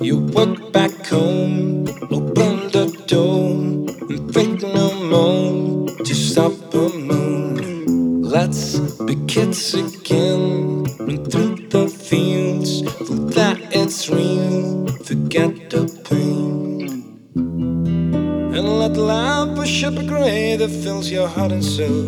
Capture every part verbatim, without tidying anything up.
You walk back home, open the door, and think no more. Just stop a moment. Let's be kids again. Run through the fields, feel that it's real. Forget the pain, and let love push up a gray that fills your heart and soul.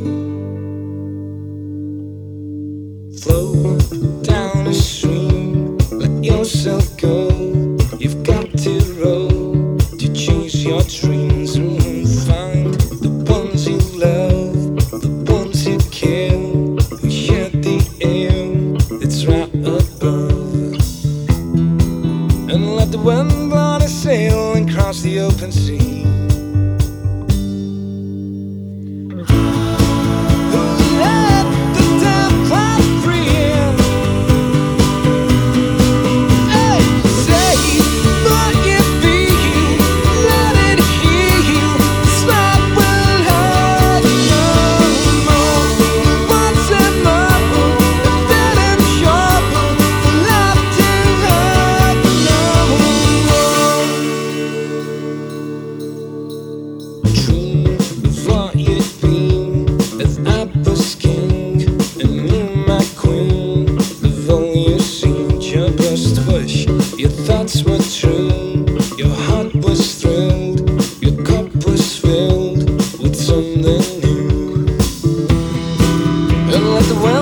Flow down the stream, let yourself go. You've got to roll to chase your dreams and find the ones you love, the ones you care, who share the air that's right above. And let the wind blow the sail and cross the open sea. Your thoughts were true, your heart was thrilled, your cup was filled with something new. And let the